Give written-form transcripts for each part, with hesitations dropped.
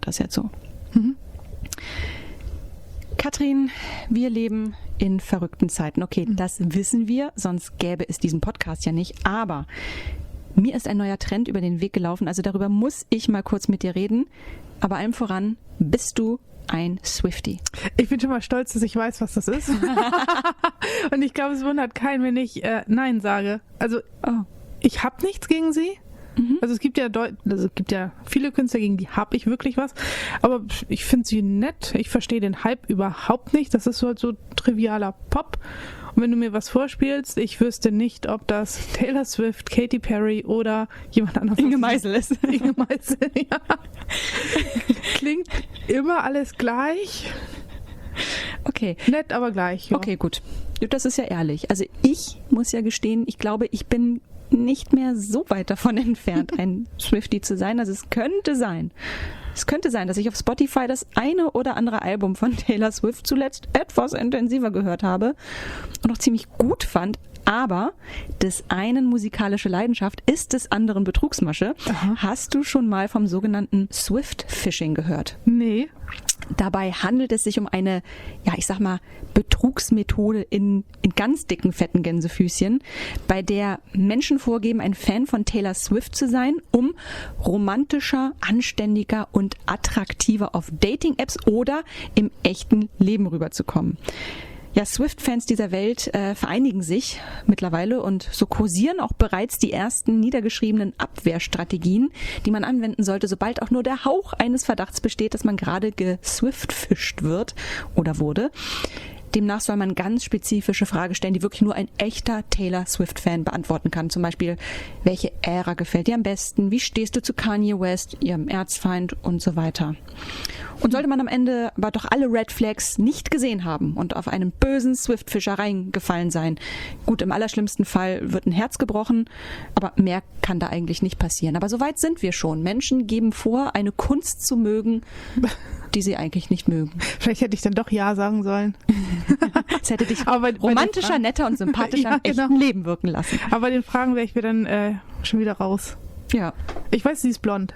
das jetzt so. Katrin, wir leben in verrückten Zeiten. Okay, das wissen wir, sonst gäbe es diesen Podcast ja nicht. Aber mir ist ein neuer Trend über den Weg gelaufen. Also darüber muss ich mal kurz mit dir reden. Aber allem voran, bist du ein Swiftie? Ich bin schon mal stolz, dass ich weiß, was das ist. Und ich glaube, es wundert keinen, wenn ich Nein sage. Also ich habe nichts gegen sie. Also es gibt ja viele Künstler, gegen die habe ich wirklich was. Aber ich finde sie nett. Ich verstehe den Hype überhaupt nicht. Das ist so trivialer Pop. Und wenn du mir was vorspielst, ich wüsste nicht, ob das Taylor Swift, Katy Perry oder jemand anderes Inge Meisel ist. Inge Meisel, ja. Klingt immer alles gleich. Okay. Nett, aber gleich. Ja. Okay, gut. Das ist ja ehrlich. Also ich muss ja gestehen, ich glaube, ich bin nicht mehr so weit davon entfernt, ein Swiftie zu sein. Also es könnte sein, dass ich auf Spotify das eine oder andere Album von Taylor Swift zuletzt etwas intensiver gehört habe und auch ziemlich gut fand. Aber des einen musikalische Leidenschaft ist des anderen Betrugsmasche. Aha. Hast du schon mal vom sogenannten Swift-Fishing gehört? Nee. Dabei handelt es sich um eine, ja, ich sag mal, Betrugsmethode in ganz dicken, fetten Gänsefüßchen, bei der Menschen vorgeben, ein Fan von Taylor Swift zu sein, um romantischer, anständiger und attraktiver auf Dating-Apps oder im echten Leben rüberzukommen. Ja, Swift-Fans dieser Welt vereinigen sich mittlerweile und so kursieren auch bereits die ersten niedergeschriebenen Abwehrstrategien, die man anwenden sollte, sobald auch nur der Hauch eines Verdachts besteht, dass man gerade geswift-fischt wird oder wurde. Demnach soll man ganz spezifische Fragen stellen, die wirklich nur ein echter Taylor Swift-Fan beantworten kann. Zum Beispiel, welche Ära gefällt dir am besten? Wie stehst du zu Kanye West, ihrem Erzfeind und so weiter? Und sollte man am Ende aber doch alle Red Flags nicht gesehen haben und auf einen bösen Swift-Fischer reingefallen sein, gut, im allerschlimmsten Fall wird ein Herz gebrochen, aber mehr kann da eigentlich nicht passieren. Aber so weit sind wir schon. Menschen geben vor, eine Kunst zu mögen, die sie eigentlich nicht mögen. Vielleicht hätte ich dann doch Ja sagen sollen. Das hätte dich romantischer, netter und sympathischer im echten Leben wirken lassen. Aber bei den Fragen wäre ich mir dann schon wieder raus. Ja. Ich weiß, sie ist blond.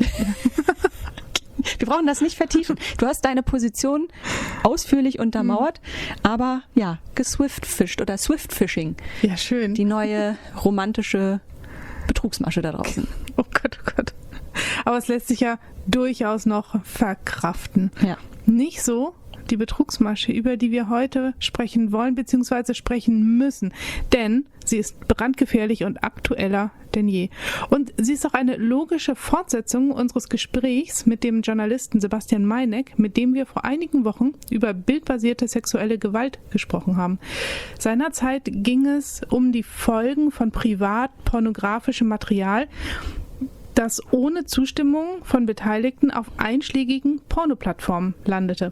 Wir brauchen das nicht vertiefen. Du hast deine Position ausführlich untermauert, aber ja, geswift-fischt oder Swift-Fishing. Ja, schön. Die neue romantische Betrugsmasche da draußen. Oh Gott, oh Gott. Aber es lässt sich ja durchaus noch verkraften. Ja. Nicht so die Betrugsmasche, über die wir heute sprechen wollen bzw. sprechen müssen. Denn sie ist brandgefährlich und aktueller denn je. Und sie ist auch eine logische Fortsetzung unseres Gesprächs mit dem Journalisten Sebastian Meineck, mit dem wir vor einigen Wochen über bildbasierte sexuelle Gewalt gesprochen haben. Seinerzeit ging es um die Folgen von privat pornografischem Material, das ohne Zustimmung von Beteiligten auf einschlägigen Pornoplattformen landete.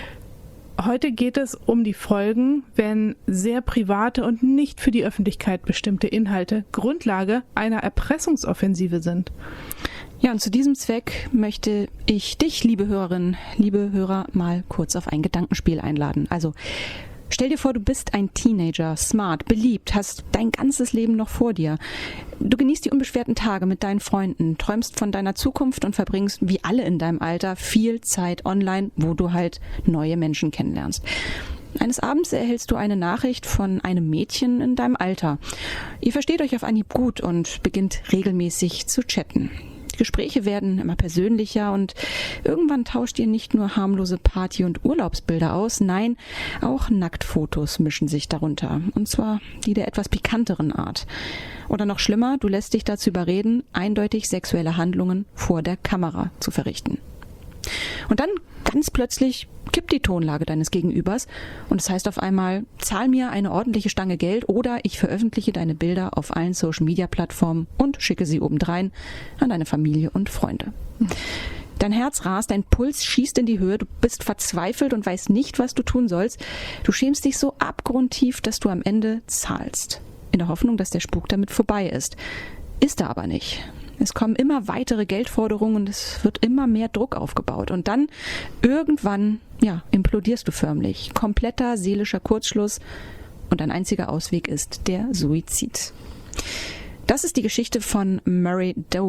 Heute geht es um die Folgen, wenn sehr private und nicht für die Öffentlichkeit bestimmte Inhalte Grundlage einer Erpressungsoffensive sind. Ja, und zu diesem Zweck möchte ich dich, liebe Hörerinnen, liebe Hörer, mal kurz auf ein Gedankenspiel einladen. Also stell dir vor, du bist ein Teenager, smart, beliebt, hast dein ganzes Leben noch vor dir. Du genießt die unbeschwerten Tage mit deinen Freunden, träumst von deiner Zukunft und verbringst, wie alle in deinem Alter, viel Zeit online, wo du halt neue Menschen kennenlernst. Eines Abends erhältst du eine Nachricht von einem Mädchen in deinem Alter. Ihr versteht euch auf Anhieb gut und beginnt regelmäßig zu chatten. Die Gespräche werden immer persönlicher und irgendwann tauscht ihr nicht nur harmlose Party- und Urlaubsbilder aus, nein, auch Nacktfotos mischen sich darunter. Und zwar die der etwas pikanteren Art. Oder noch schlimmer, du lässt dich dazu überreden, eindeutig sexuelle Handlungen vor der Kamera zu verrichten. Und dann ganz plötzlich kippt die Tonlage deines Gegenübers und es heißt auf einmal, zahl mir eine ordentliche Stange Geld oder ich veröffentliche deine Bilder auf allen Social-Media-Plattformen und schicke sie obendrein an deine Familie und Freunde. Dein Herz rast, dein Puls schießt in die Höhe, du bist verzweifelt und weißt nicht, was du tun sollst. Du schämst dich so abgrundtief, dass du am Ende zahlst, in der Hoffnung, dass der Spuk damit vorbei ist. Ist er aber nicht. Es kommen immer weitere Geldforderungen und es wird immer mehr Druck aufgebaut. Und dann irgendwann, ja, implodierst du förmlich. Kompletter seelischer Kurzschluss und dein einziger Ausweg ist der Suizid. Das ist die Geschichte von Murray Dowie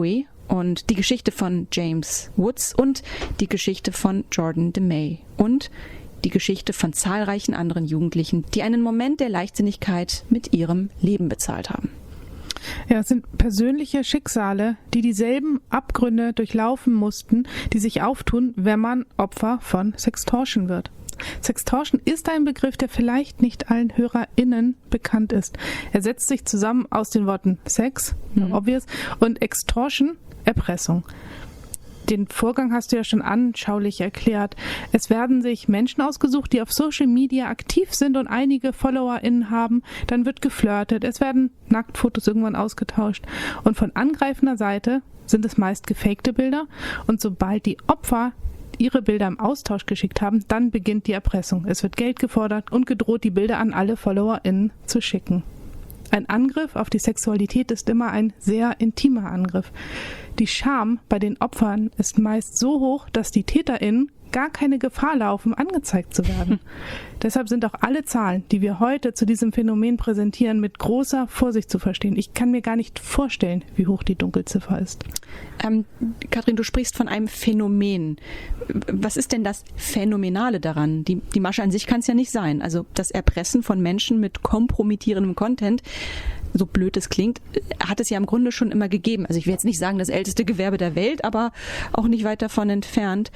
und die Geschichte von James Woods und die Geschichte von Jordan DeMay und die Geschichte von zahlreichen anderen Jugendlichen, die einen Moment der Leichtsinnigkeit mit ihrem Leben bezahlt haben. Ja, es sind persönliche Schicksale, die dieselben Abgründe durchlaufen mussten, die sich auftun, wenn man Opfer von Sextortion wird. Sextortion ist ein Begriff, der vielleicht nicht allen HörerInnen bekannt ist. Er setzt sich zusammen aus den Worten Sex, obvious, und Extortion, Erpressung. Den Vorgang hast du ja schon anschaulich erklärt. Es werden sich Menschen ausgesucht, die auf Social Media aktiv sind und einige FollowerInnen haben. Dann wird geflirtet. Es werden Nacktfotos irgendwann ausgetauscht. Und von angreifender Seite sind es meist gefakte Bilder. Und sobald die Opfer ihre Bilder im Austausch geschickt haben, dann beginnt die Erpressung. Es wird Geld gefordert und gedroht, die Bilder an alle FollowerInnen zu schicken. Ein Angriff auf die Sexualität ist immer ein sehr intimer Angriff. Die Scham bei den Opfern ist meist so hoch, dass die TäterInnen gar keine Gefahr laufen, angezeigt zu werden. Deshalb sind auch alle Zahlen, die wir heute zu diesem Phänomen präsentieren, mit großer Vorsicht zu verstehen. Ich kann mir gar nicht vorstellen, wie hoch die Dunkelziffer ist. Katrin, du sprichst von einem Phänomen. Was ist denn das Phänomenale daran? Die Masche an sich kann es ja nicht sein. Also das Erpressen von Menschen mit kompromittierendem Content, so blöd es klingt, hat es ja im Grunde schon immer gegeben. Also ich will jetzt nicht sagen, das älteste Gewerbe der Welt, aber auch nicht weit davon entfernt.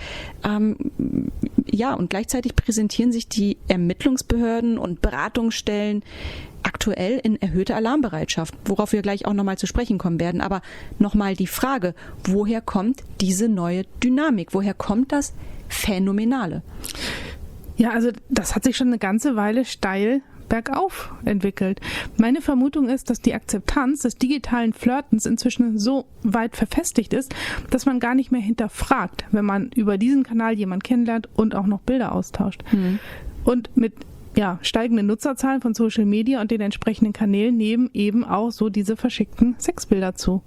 Ja, und gleichzeitig präsentieren sich die Ermittlungsbehörden und Beratungsstellen aktuell in erhöhter Alarmbereitschaft, worauf wir gleich auch nochmal zu sprechen kommen werden. Aber nochmal die Frage, woher kommt diese neue Dynamik? Woher kommt das Phänomenale? Ja, also das hat sich schon eine ganze Weile steil bergauf entwickelt. Meine Vermutung ist, dass die Akzeptanz des digitalen Flirtens inzwischen so weit verfestigt ist, dass man gar nicht mehr hinterfragt, wenn man über diesen Kanal jemanden kennenlernt und auch noch Bilder austauscht. Und mit steigenden Nutzerzahlen von Social Media und den entsprechenden Kanälen nehmen eben auch so diese verschickten Sexbilder zu.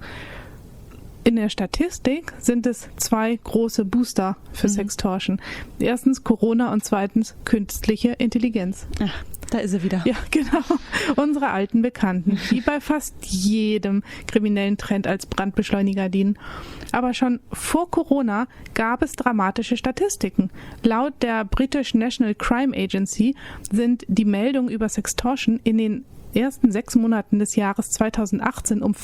In der Statistik sind es 2 große Booster für Sextortion. Erstens Corona und zweitens künstliche Intelligenz. Ach, da ist sie wieder. Ja, genau. Unsere alten Bekannten, die bei fast jedem kriminellen Trend als Brandbeschleuniger dienen. Aber schon vor Corona gab es dramatische Statistiken. Laut der British National Crime Agency sind die Meldungen über Sextortion in den ersten 6 Monaten des Jahres 2018 um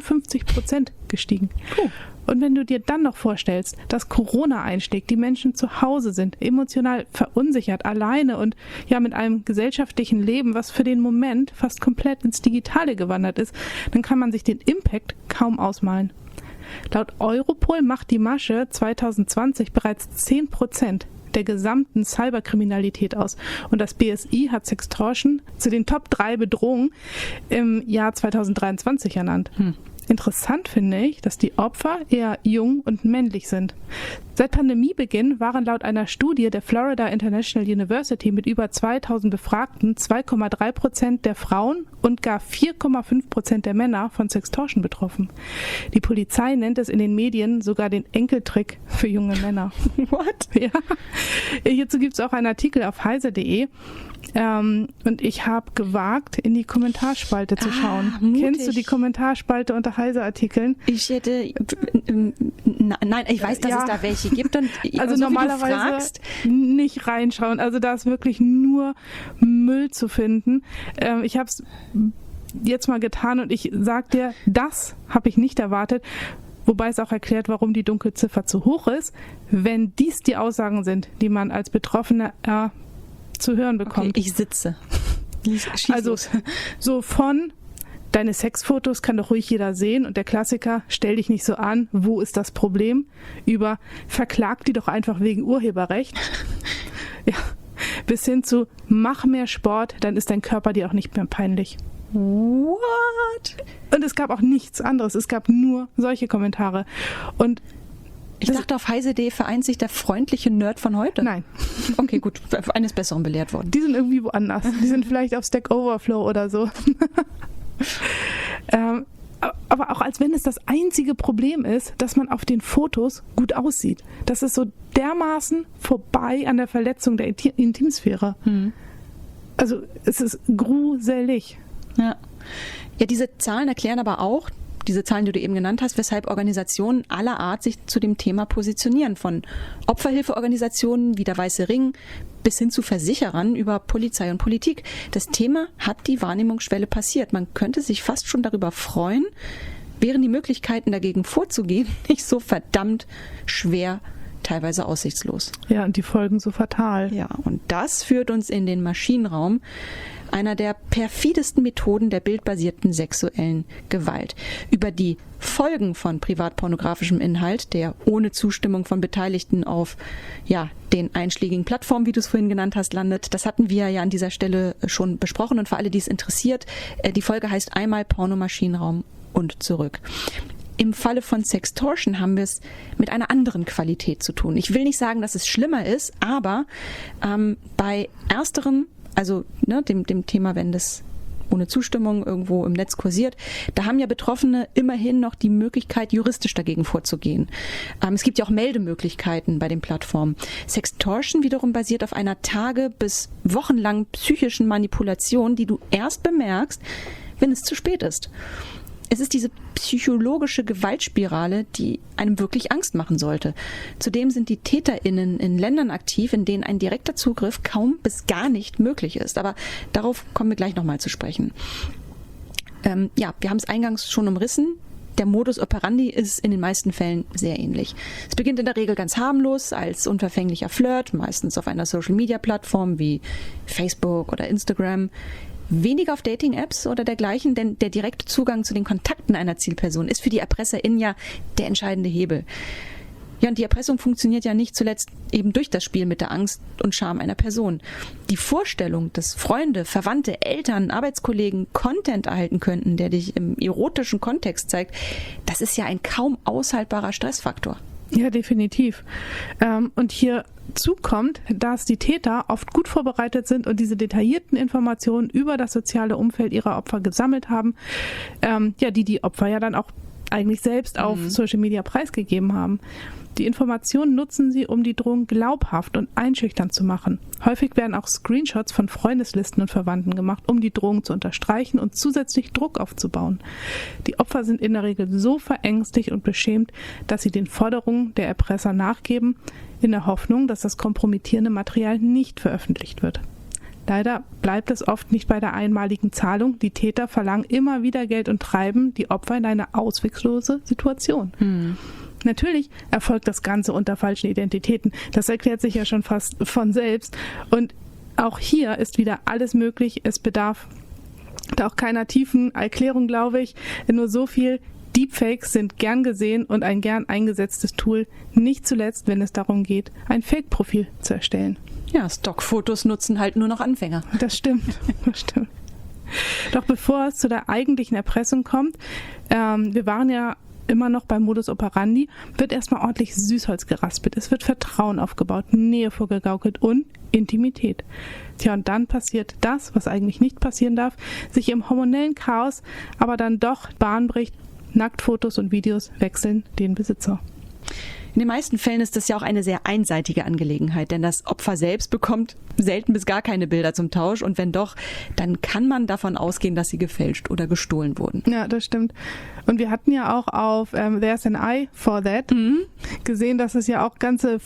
55% gestiegen. Und wenn du dir dann noch vorstellst, dass Corona einschlägt, die Menschen zu Hause sind, emotional verunsichert, alleine und ja mit einem gesellschaftlichen Leben, was für den Moment fast komplett ins Digitale gewandert ist, dann kann man sich den Impact kaum ausmalen. Laut Europol macht die Masche 2020 bereits 10% der gesamten Cyberkriminalität aus. Und das BSI hat Sextortion zu den Top 3 Bedrohungen im Jahr 2023 ernannt. Interessant finde ich, dass die Opfer eher jung und männlich sind. Seit Pandemiebeginn waren laut einer Studie der Florida International University mit über 2000 Befragten 2,3% der Frauen und gar 4,5% der Männer von Sextortion betroffen. Die Polizei nennt es in den Medien sogar den Enkeltrick für junge Männer. What? Ja. Hierzu gibt es auch einen Artikel auf heise.de. Und ich habe gewagt, in die Kommentarspalte zu schauen. Mutig. Kennst du die Kommentarspalte unter Heise-Artikeln? Ich hätte, nein, ich weiß, dass es da welche gibt. Und also so normalerweise nicht reinschauen. Also da ist wirklich nur Müll zu finden. Ich habe es jetzt mal getan und ich sag dir, das habe ich nicht erwartet. Wobei es auch erklärt, warum die Dunkelziffer zu hoch ist, wenn dies die Aussagen sind, die man als Betroffener zu hören bekommt. Okay, ich sitze. Also so von deine Sexfotos kann doch ruhig jeder sehen und der Klassiker, stell dich nicht so an, wo ist das Problem? Über verklag die doch einfach wegen Urheberrecht. Ja, bis hin zu mach mehr Sport, dann ist dein Körper dir auch nicht mehr peinlich. What? Und es gab auch nichts anderes, es gab nur solche Kommentare. Und ich dachte, auf heise.de vereint sich der freundliche Nerd von heute. Nein. Okay, gut. Eines Besseren belehrt worden. Die sind irgendwie woanders. Die sind vielleicht auf Stack Overflow oder so. Aber auch als wenn es das einzige Problem ist, dass man auf den Fotos gut aussieht. Das ist so dermaßen vorbei an der Verletzung der Intimsphäre. Also es ist gruselig. Ja. Ja, diese Zahlen erklären aber auch, diese Zahlen, die du eben genannt hast, weshalb Organisationen aller Art sich zu dem Thema positionieren. Von Opferhilfeorganisationen wie der Weiße Ring bis hin zu Versicherern über Polizei und Politik. Das Thema hat die Wahrnehmungsschwelle passiert. Man könnte sich fast schon darüber freuen, wären die Möglichkeiten dagegen vorzugehen nicht so verdammt schwer, teilweise aussichtslos. Ja, und die Folgen so fatal. Ja, und das führt uns in den Maschinenraum, einer der perfidesten Methoden der bildbasierten sexuellen Gewalt. Über die Folgen von privatpornografischem Inhalt, der ohne Zustimmung von Beteiligten auf den einschlägigen Plattformen, wie du es vorhin genannt hast, landet. Das hatten wir ja an dieser Stelle schon besprochen und für alle, die es interessiert, die Folge heißt einmal Pornomaschinenraum und zurück. Im Falle von Sextortion haben wir es mit einer anderen Qualität zu tun. Ich will nicht sagen, dass es schlimmer ist, aber bei ersterem, also dem Thema, wenn das ohne Zustimmung irgendwo im Netz kursiert, da haben ja Betroffene immerhin noch die Möglichkeit, juristisch dagegen vorzugehen. Es gibt ja auch Meldemöglichkeiten bei den Plattformen. Sextortion wiederum basiert auf einer Tage- bis wochenlangen psychischen Manipulation, die du erst bemerkst, wenn es zu spät ist. Es ist diese psychologische Gewaltspirale, die einem wirklich Angst machen sollte. Zudem sind die TäterInnen in Ländern aktiv, in denen ein direkter Zugriff kaum bis gar nicht möglich ist. Aber darauf kommen wir gleich nochmal zu sprechen. Wir haben es eingangs schon umrissen. Der Modus operandi ist in den meisten Fällen sehr ähnlich. Es beginnt in der Regel ganz harmlos als unverfänglicher Flirt, meistens auf einer Social-Media-Plattform wie Facebook oder Instagram. Weniger auf Dating-Apps oder dergleichen, denn der direkte Zugang zu den Kontakten einer Zielperson ist für die ErpresserInnen ja der entscheidende Hebel. Ja, und die Erpressung funktioniert ja nicht zuletzt eben durch das Spiel mit der Angst und Scham einer Person. Die Vorstellung, dass Freunde, Verwandte, Eltern, Arbeitskollegen Content erhalten könnten, der dich im erotischen Kontext zeigt, das ist ja ein kaum aushaltbarer Stressfaktor. Ja, definitiv. Und hierzu kommt, dass die Täter oft gut vorbereitet sind und diese detaillierten Informationen über das soziale Umfeld ihrer Opfer gesammelt haben, die Opfer ja dann auch eigentlich selbst auf Social Media preisgegeben haben. Die Informationen nutzen sie, um die Drohung glaubhaft und einschüchternd zu machen. Häufig werden auch Screenshots von Freundeslisten und Verwandten gemacht, um die Drohung zu unterstreichen und zusätzlich Druck aufzubauen. Die Opfer sind in der Regel so verängstigt und beschämt, dass sie den Forderungen der Erpresser nachgeben, in der Hoffnung, dass das kompromittierende Material nicht veröffentlicht wird. Leider bleibt es oft nicht bei der einmaligen Zahlung. Die Täter verlangen immer wieder Geld und treiben die Opfer in eine auswegslose Situation. Natürlich erfolgt das Ganze unter falschen Identitäten. Das erklärt sich ja schon fast von selbst. Und auch hier ist wieder alles möglich. Es bedarf da auch keiner tiefen Erklärung, glaube ich. Nur so viel: Deepfakes sind gern gesehen und ein gern eingesetztes Tool, nicht zuletzt, wenn es darum geht, ein Fake-Profil zu erstellen. Ja, Stockfotos nutzen halt nur noch Anfänger. Das stimmt. Doch bevor es zu der eigentlichen Erpressung kommt, wir waren ja immer noch beim Modus operandi, wird erstmal ordentlich Süßholz geraspelt. Es wird Vertrauen aufgebaut, Nähe vorgegaukelt und Intimität. Tja, und dann passiert das, was eigentlich nicht passieren darf, sich im hormonellen Chaos aber dann doch Bahn bricht. Nacktfotos und Videos wechseln den Besitzer. In den meisten Fällen ist das ja auch eine sehr einseitige Angelegenheit, denn das Opfer selbst bekommt selten bis gar keine Bilder zum Tausch und wenn doch, dann kann man davon ausgehen, dass sie gefälscht oder gestohlen wurden. Ja, das stimmt. Und wir hatten ja auch auf There's an Eye for That gesehen, dass es ja auch ganze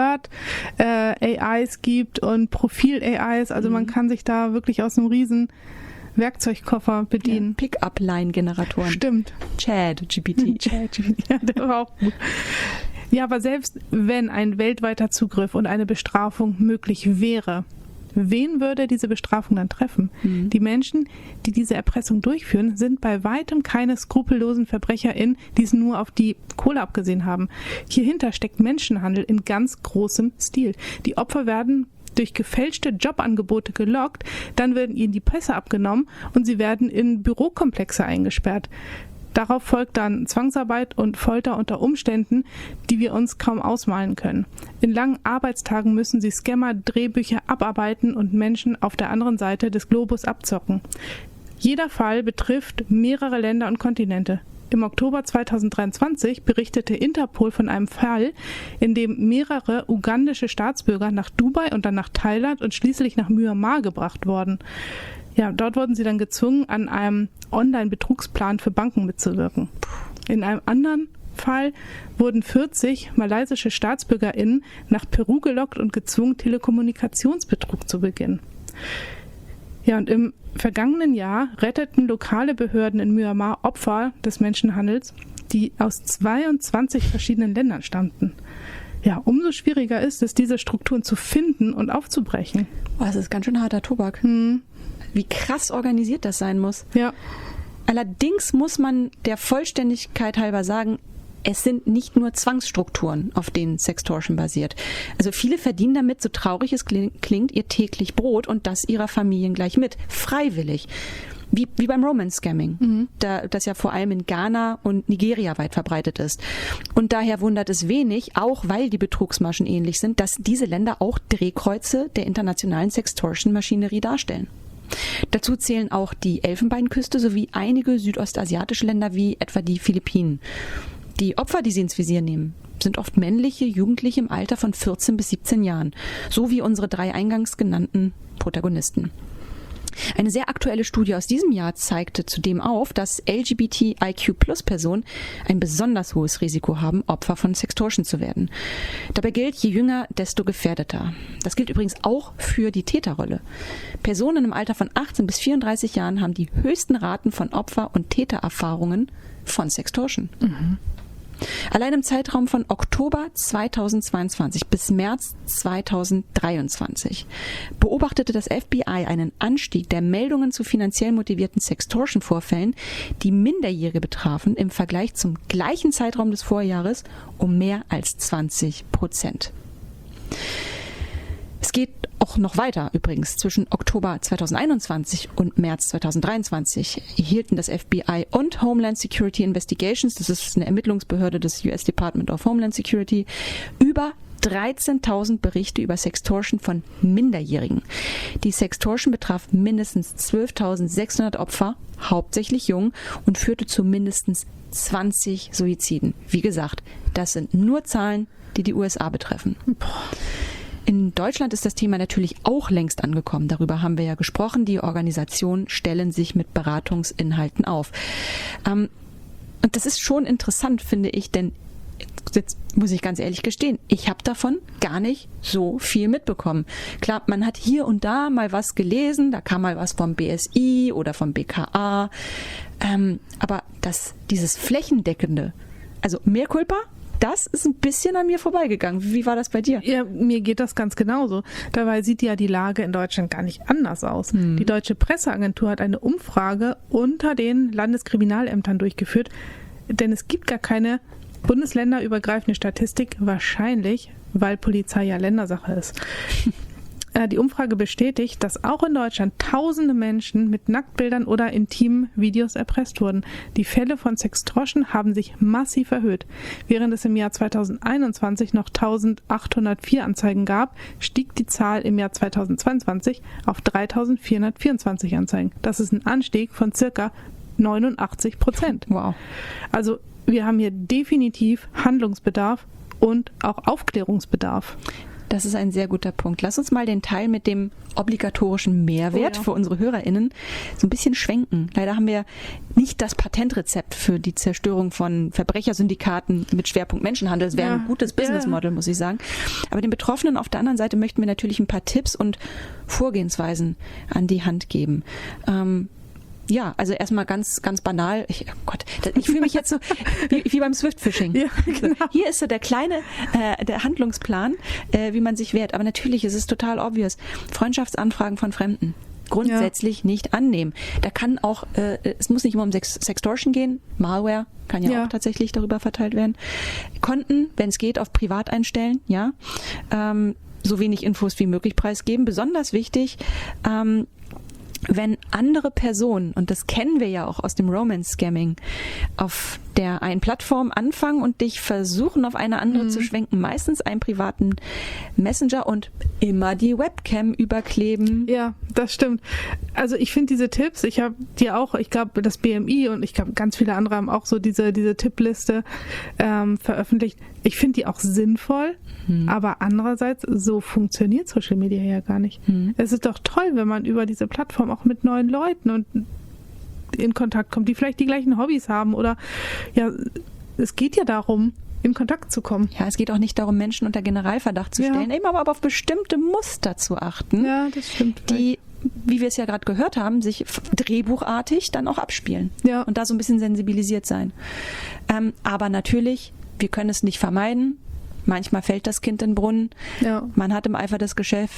Flirt-AIs gibt und Profil-AIs, also man kann sich da wirklich aus einem riesen Werkzeugkoffer bedienen. Ja, Pick-up-Line-Generatoren. Stimmt. ChatGPT. Ja, der war auch gut. Ja, aber selbst wenn ein weltweiter Zugriff und eine Bestrafung möglich wäre, wen würde diese Bestrafung dann treffen? Die Menschen, die diese Erpressung durchführen, sind bei weitem keine skrupellosen VerbrecherInnen, die es nur auf die Kohle abgesehen haben. Hierhinter steckt Menschenhandel in ganz großem Stil. Die Opfer werden durch gefälschte Jobangebote gelockt, dann werden ihnen die Pässe abgenommen und sie werden in Bürokomplexe eingesperrt. Darauf folgt dann Zwangsarbeit und Folter unter Umständen, die wir uns kaum ausmalen können. In langen Arbeitstagen müssen sie Scammer Drehbücher abarbeiten und Menschen auf der anderen Seite des Globus abzocken. Jeder Fall betrifft mehrere Länder und Kontinente. Im Oktober 2023 berichtete Interpol von einem Fall, in dem mehrere ugandische Staatsbürger nach Dubai und dann nach Thailand und schließlich nach Myanmar gebracht wurden. Ja, dort wurden sie dann gezwungen, an einem Online-Betrugsplan für Banken mitzuwirken. In einem anderen Fall wurden 40 malaysische StaatsbürgerInnen nach Peru gelockt und gezwungen, Telekommunikationsbetrug zu beginnen. Ja, und im vergangenen Jahr retteten lokale Behörden in Myanmar Opfer des Menschenhandels, die aus 22 verschiedenen Ländern stammten. Ja, umso schwieriger ist es, diese Strukturen zu finden und aufzubrechen. Oh, das ist ganz schön harter Tobak. Wie krass organisiert das sein muss. Ja. Allerdings muss man der Vollständigkeit halber sagen, es sind nicht nur Zwangsstrukturen, auf denen Sextortion basiert. Also viele verdienen damit, so traurig es klingt, ihr täglich Brot und das ihrer Familien gleich mit. Freiwillig. Wie beim Romance-Scamming, das ja vor allem in Ghana und Nigeria weit verbreitet ist. Und daher wundert es wenig, auch weil die Betrugsmaschen ähnlich sind, dass diese Länder auch Drehkreuze der internationalen Sextortion-Maschinerie darstellen. Dazu zählen auch die Elfenbeinküste sowie einige südostasiatische Länder wie etwa die Philippinen. Die Opfer, die sie ins Visier nehmen, sind oft männliche Jugendliche im Alter von 14 bis 17 Jahren, so wie unsere 3 eingangs genannten Protagonisten. Eine sehr aktuelle Studie aus diesem Jahr zeigte zudem auf, dass LGBTIQ-Plus-Personen ein besonders hohes Risiko haben, Opfer von Sextortion zu werden. Dabei gilt, je jünger, desto gefährdeter. Das gilt übrigens auch für die Täterrolle. Personen im Alter von 18 bis 34 Jahren haben die höchsten Raten von Opfer- und Tätererfahrungen von Sextortion. Allein im Zeitraum von Oktober 2022 bis März 2023 beobachtete das FBI einen Anstieg der Meldungen zu finanziell motivierten Sextortion-Vorfällen, die Minderjährige betrafen, im Vergleich zum gleichen Zeitraum des Vorjahres um mehr als 20%. Es geht auch noch weiter übrigens. Zwischen Oktober 2021 und März 2023 erhielten das FBI und Homeland Security Investigations, das ist eine Ermittlungsbehörde des US Department of Homeland Security, über 13.000 Berichte über Sextortion von Minderjährigen. Die Sextortion betraf mindestens 12.600 Opfer, hauptsächlich jung, und führte zu mindestens 20 Suiziden. Wie gesagt, das sind nur Zahlen, die die USA betreffen. In Deutschland ist das Thema natürlich auch längst angekommen. Darüber haben wir ja gesprochen. Die Organisationen stellen sich mit Beratungsinhalten auf. Und das ist schon interessant, finde ich, denn jetzt muss ich ganz ehrlich gestehen, ich habe davon gar nicht so viel mitbekommen. Klar, man hat hier und da mal was gelesen, da kam mal was vom BSI oder vom BKA, aber dieses flächendeckende, also mehr Culpa, das ist ein bisschen an mir vorbeigegangen. Wie war das bei dir? Ja, mir geht das ganz genauso. Dabei sieht ja die Lage in Deutschland gar nicht anders aus. Die Deutsche Presseagentur hat eine Umfrage unter den Landeskriminalämtern durchgeführt, denn es gibt gar keine bundesländerübergreifende Statistik, wahrscheinlich, weil Polizei ja Ländersache ist. Die Umfrage bestätigt, dass auch in Deutschland tausende Menschen mit Nacktbildern oder intimen Videos erpresst wurden. Die Fälle von Sextortion haben sich massiv erhöht. Während es im Jahr 2021 noch 1.804 Anzeigen gab, stieg die Zahl im Jahr 2022 auf 3.424 Anzeigen. Das ist ein Anstieg von circa 89%. Wow. Also wir haben hier definitiv Handlungsbedarf und auch Aufklärungsbedarf. Das ist ein sehr guter Punkt. Lass uns mal den Teil mit dem obligatorischen Mehrwert für unsere HörerInnen so ein bisschen schwenken. Leider haben wir nicht das Patentrezept für die Zerstörung von Verbrechersyndikaten mit Schwerpunkt Menschenhandel. Das wäre ein gutes Businessmodell, muss ich sagen. Aber den Betroffenen auf der anderen Seite möchten wir natürlich ein paar Tipps und Vorgehensweisen an die Hand geben. Ja, also erstmal ganz, ganz banal. Ich fühle mich jetzt so wie beim Swift-Phishing. Ja, genau. Hier ist so der Handlungsplan, wie man sich wehrt. Aber natürlich ist es total obvious. Freundschaftsanfragen von Fremden grundsätzlich nicht annehmen. Da kann auch, es muss nicht immer um Sextortion gehen. Malware kann ja auch tatsächlich darüber verteilt werden. Konten, wenn es geht, auf privat einstellen, ja. So wenig Infos wie möglich preisgeben. Besonders wichtig, wenn andere Personen, und das kennen wir ja auch aus dem Romance-Scamming, auf der einen Plattform anfangen und dich versuchen, auf eine andere zu schwenken. Meistens einen privaten Messenger und immer die Webcam überkleben. Ja, das stimmt. Also ich finde diese Tipps, ich habe die auch, ich glaube das BMI und ich glaube ganz viele andere haben auch so diese Tippliste veröffentlicht. Ich finde die auch sinnvoll, aber andererseits, so funktioniert Social Media ja gar nicht. Es ist doch toll, wenn man über diese Plattform auch mit neuen Leuten und in Kontakt kommt, die vielleicht die gleichen Hobbys haben oder ja, es geht ja darum, in Kontakt zu kommen. Ja, es geht auch nicht darum, Menschen unter Generalverdacht zu stellen, eben aber auf bestimmte Muster zu achten, Ja, das stimmt. die, wie wir es ja gerade gehört haben, sich drehbuchartig dann auch abspielen Ja. und da so ein bisschen sensibilisiert sein. Aber natürlich, wir können es nicht vermeiden. Manchmal fällt das Kind in den Brunnen. Ja. Man hat im Eifer des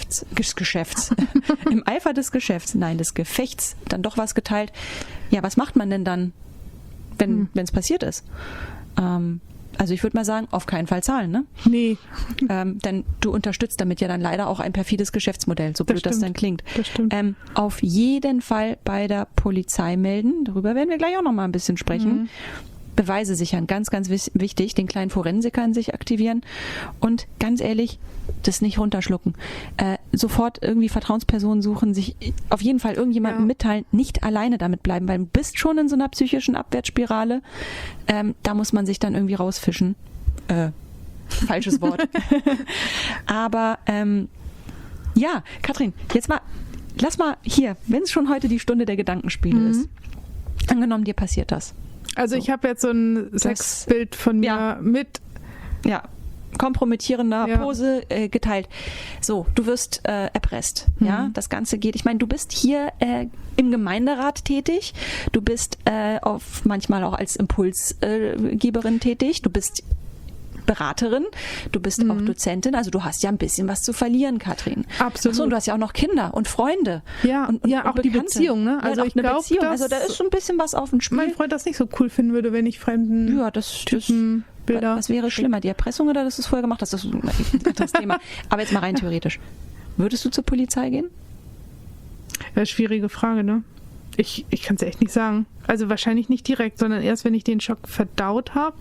im Eifer des Gefechts dann doch was geteilt. Ja, was macht man denn dann, wenn es passiert ist? Also ich würde mal sagen, auf keinen Fall zahlen, ne? Nee, Denn du unterstützt damit ja dann leider auch ein perfides Geschäftsmodell, so blöd das dann klingt. Das stimmt. Auf jeden Fall bei der Polizei melden. Darüber werden wir gleich auch noch mal ein bisschen sprechen. Beweise sichern, ganz, ganz wichtig, den kleinen Forensiker in sich aktivieren und ganz ehrlich, das nicht runterschlucken. Sofort irgendwie Vertrauenspersonen suchen, sich auf jeden Fall irgendjemandem mitteilen, nicht alleine damit bleiben, weil du bist schon in so einer psychischen Abwärtsspirale. Da muss man sich dann irgendwie rausfischen. Falsches Wort. Aber ja, Katrin, jetzt mal, lass mal hier, wenn es schon heute die Stunde der Gedankenspiele ist, angenommen, dir passiert das. Also ich habe jetzt so ein Sexbild von mir mit kompromittierender Pose geteilt. So, du wirst erpresst. Ja, das Ganze geht. Ich meine, du bist hier im Gemeinderat tätig. Du bist manchmal auch als Impulsgeberin tätig. Du bist Beraterin, du bist auch Dozentin, also du hast ja ein bisschen was zu verlieren, Katrin. Absolut. Achso, und du hast ja auch noch Kinder und Freunde. Ja, und auch die Bekannte. Beziehung, ne? Also Also ich eine glaube, Beziehung. Also da ist so ein bisschen was auf dem Spiel. mein Freund das nicht so cool finden würde, wenn ich fremden Typen Bilder. Was wäre schlimmer, die Erpressung oder dass du es vorher gemacht hast? Das ist ein anderes Thema. Aber jetzt mal rein theoretisch. Würdest du zur Polizei gehen? Ja, schwierige Frage, ne? Ich kann es echt nicht sagen. Also wahrscheinlich nicht direkt, sondern erst, wenn ich den Schock verdaut habe.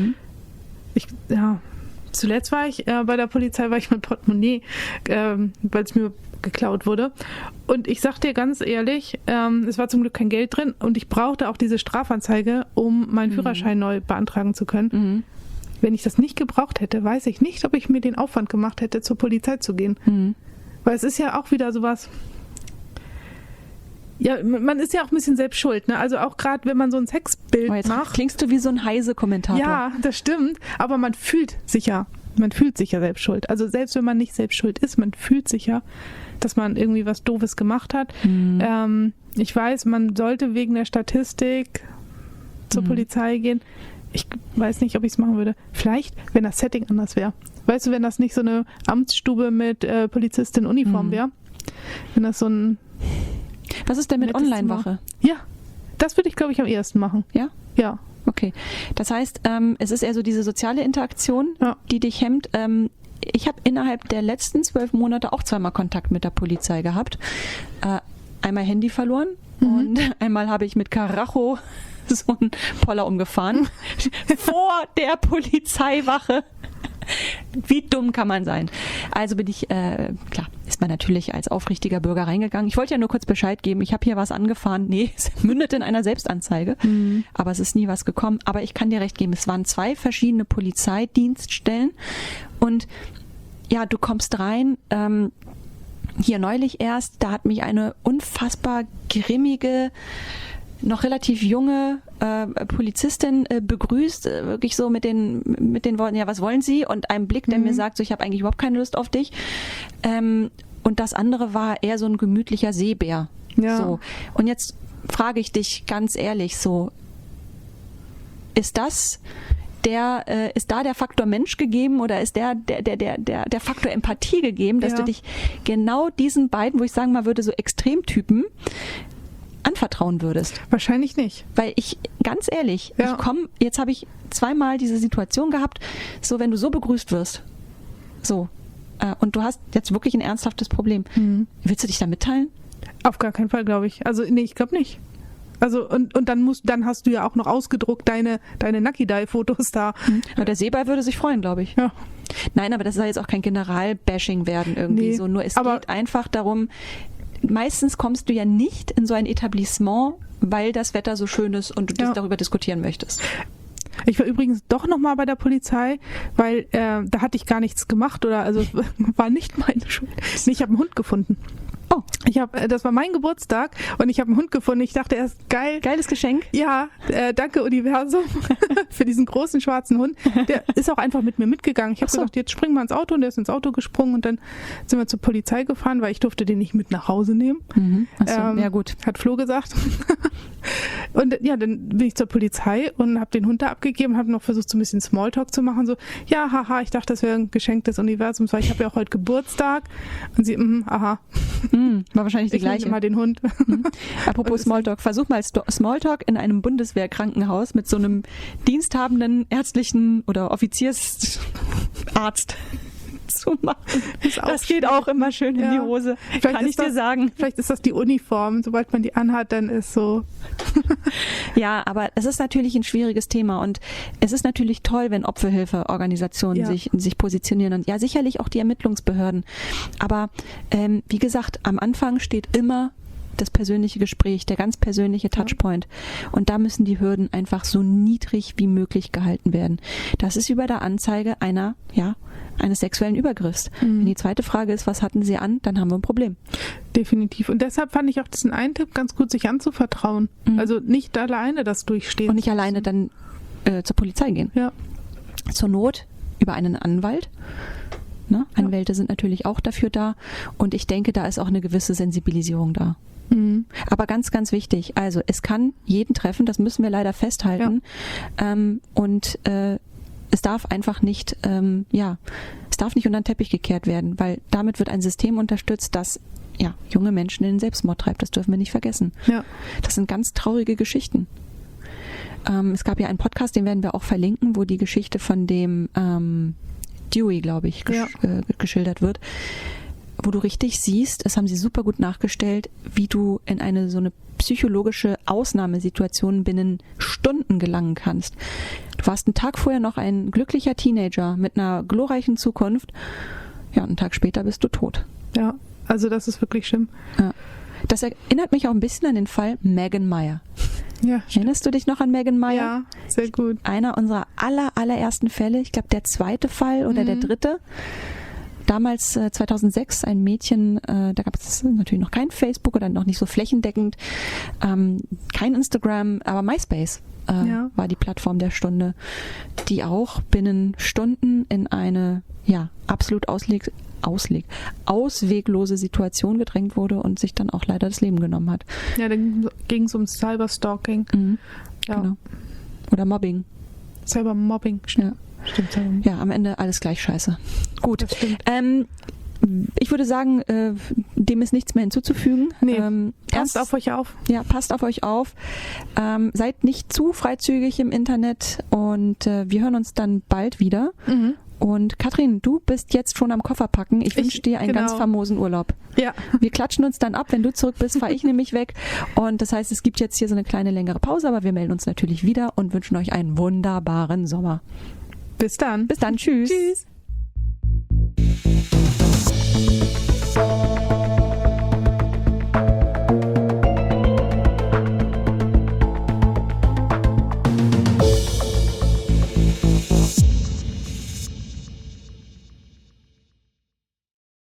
Zuletzt war ich bei der Polizei, war ich mit Portemonnaie, weil es mir geklaut wurde. Und ich sag dir ganz ehrlich, es war zum Glück kein Geld drin und ich brauchte auch diese Strafanzeige, um meinen Führerschein neu beantragen zu können. Wenn ich das nicht gebraucht hätte, weiß ich nicht, ob ich mir den Aufwand gemacht hätte, zur Polizei zu gehen. Weil es ist ja auch wieder sowas. Ja, man ist ja auch ein bisschen selbst schuld, ne? Also auch gerade, wenn man so ein Sexbild macht. Klingst du wie so ein Heise-Kommentator. Ja, das stimmt. Aber man fühlt sich ja selbst schuld. Also selbst wenn man nicht selbst schuld ist, man fühlt sich ja, dass man irgendwie was Doofes gemacht hat. Ich weiß, man sollte wegen der Statistik zur Polizei gehen. Ich weiß nicht, ob ich es machen würde. Vielleicht, wenn das Setting anders wäre. Weißt du, wenn das nicht so eine Amtsstube mit Polizistin-Uniform wäre. Wenn das so ein... Was ist denn mit Online-Wache? Ja, das würde ich, glaube ich, am ehesten machen. Ja? Ja. Okay. Das heißt, es ist eher so diese soziale Interaktion, die dich hemmt. Ich habe innerhalb der letzten 12 Monate auch zweimal Kontakt mit der Polizei gehabt. Einmal Handy verloren und einmal habe ich mit Karacho so einen Poller umgefahren. Vor der Polizeiwache. Wie dumm kann man sein? Also bin ich, klar, ist man natürlich als aufrichtiger Bürger reingegangen. Ich wollte ja nur kurz Bescheid geben, ich habe hier was angefahren. Nee, es mündet in einer Selbstanzeige, aber es ist nie was gekommen. Aber ich kann dir recht geben, es waren 2 verschiedene Polizeidienststellen und ja, du kommst rein, hier neulich erst, da hat mich eine unfassbar grimmige, noch relativ junge Polizistin begrüßt, wirklich so mit den Worten, ja, was wollen Sie? Und einem Blick, der mir sagt, so, ich habe eigentlich überhaupt keine Lust auf dich. Und das andere war eher so ein gemütlicher Seebär. Ja. So. Und jetzt frage ich dich ganz ehrlich, so, ist da der Faktor Mensch gegeben oder ist der Faktor Empathie gegeben, dass du dich genau diesen beiden, wo ich sagen mal würde, so Extremtypen anvertrauen würdest? Wahrscheinlich nicht. Weil ich, ganz ehrlich, jetzt habe ich 2-mal diese Situation gehabt, so wenn du so begrüßt wirst, so, und du hast jetzt wirklich ein ernsthaftes Problem. Willst du dich da mitteilen? Auf gar keinen Fall, glaube ich. Also, nee, ich glaube nicht. Also und dann hast du ja auch noch ausgedruckt deine Nucky-Die-Fotos da. Aber der Seeball würde sich freuen, glaube ich. Ja. Nein, aber das soll jetzt auch kein General-Bashing werden irgendwie so. Nur es geht einfach darum, meistens kommst du ja nicht in so ein Etablissement, weil das Wetter so schön ist und du darüber diskutieren möchtest. Ich war übrigens doch nochmal bei der Polizei, weil da hatte ich gar nichts gemacht war nicht meine Schuld. Nee, ich habe einen Hund gefunden. Oh. Das war mein Geburtstag und ich habe einen Hund gefunden. Ich dachte erst, geil. Geiles Geschenk. Ja, danke Universum für diesen großen schwarzen Hund. Der ist auch einfach mit mir mitgegangen. Ich habe gesagt, jetzt springen wir ins Auto und der ist ins Auto gesprungen und dann sind wir zur Polizei gefahren, weil ich durfte den nicht mit nach Hause nehmen. Mhm. Achso, ja gut. Hat Flo gesagt. Und ja, dann bin ich zur Polizei und habe den Hund da abgegeben, habe noch versucht, so ein bisschen Smalltalk zu machen. So, ja, haha, ich dachte, das wäre ein Geschenk des Universums, weil ich habe ja auch heute Geburtstag. Und sie, aha. War wahrscheinlich die ich gleiche. Ich mal den Hund. Apropos Smalltalk, versuch mal Smalltalk in einem Bundeswehrkrankenhaus mit so einem diensthabenden ärztlichen oder Offiziersarzt zu machen. Das geht auch immer schön in die Hose, kann ich dir sagen. Vielleicht ist das die Uniform, sobald man die anhat, dann ist so. Ja, aber es ist natürlich ein schwieriges Thema und es ist natürlich toll, wenn Opferhilfeorganisationen sich positionieren und ja sicherlich auch die Ermittlungsbehörden. Aber wie gesagt, am Anfang steht immer das persönliche Gespräch, der ganz persönliche Touchpoint. Und da müssen die Hürden einfach so niedrig wie möglich gehalten werden. Das ist wie bei der Anzeige eines sexuellen Übergriffs. Wenn die zweite Frage ist, was hatten sie an, dann haben wir ein Problem. Definitiv. Und deshalb fand ich auch diesen einen Tipp ganz gut, sich anzuvertrauen. Also nicht alleine das durchstehen. Und nicht alleine dann zur Polizei gehen. Ja. Zur Not über einen Anwalt. Ne? Anwälte sind natürlich auch dafür da. Und ich denke, da ist auch eine gewisse Sensibilisierung da. Aber ganz, ganz wichtig, also es kann jeden treffen, das müssen wir leider festhalten. Und es darf einfach nicht, es darf nicht unter den Teppich gekehrt werden, weil damit wird ein System unterstützt, das junge Menschen in den Selbstmord treibt. Das dürfen wir nicht vergessen. Ja. Das sind ganz traurige Geschichten. Es gab ja einen Podcast, den werden wir auch verlinken, wo die Geschichte von dem Dewey, glaube ich, geschildert wird, wo du richtig siehst, das haben sie super gut nachgestellt, wie du in so eine psychologische Ausnahmesituation binnen Stunden gelangen kannst. Du warst einen Tag vorher noch ein glücklicher Teenager mit einer glorreichen Zukunft. Ja, und einen Tag später bist du tot. Ja, also das ist wirklich schlimm. Ja. Das erinnert mich auch ein bisschen an den Fall Megan Meier. Ja, erinnerst du dich noch an Megan Meier? Ja, sehr gut. Einer unserer allerersten Fälle, ich glaube der zweite Fall oder der dritte. Damals 2006 ein Mädchen, da gab es natürlich noch kein Facebook oder noch nicht so flächendeckend, kein Instagram, aber MySpace war die Plattform der Stunde, die auch binnen Stunden in eine absolut ausweglose Situation gedrängt wurde und sich dann auch leider das Leben genommen hat. Ja, dann ging es um Cyberstalking. Genau. Oder Mobbing. Cybermobbing. Ja. Stimmt. Ja, am Ende alles gleich scheiße. Gut. Ich würde sagen, dem ist nichts mehr hinzuzufügen. Nee, passt auf euch auf. Ja, passt auf euch auf. Seid nicht zu freizügig im Internet und wir hören uns dann bald wieder. Und Katrin, du bist jetzt schon am Kofferpacken. Ich wünsche dir einen ganz famosen Urlaub. Ja. Wir klatschen uns dann ab. Wenn du zurück bist, fahre ich nämlich weg. Und das heißt, es gibt jetzt hier so eine kleine längere Pause, aber wir melden uns natürlich wieder und wünschen euch einen wunderbaren Sommer. Bis dann. Bis dann. Tschüss. Tschüss.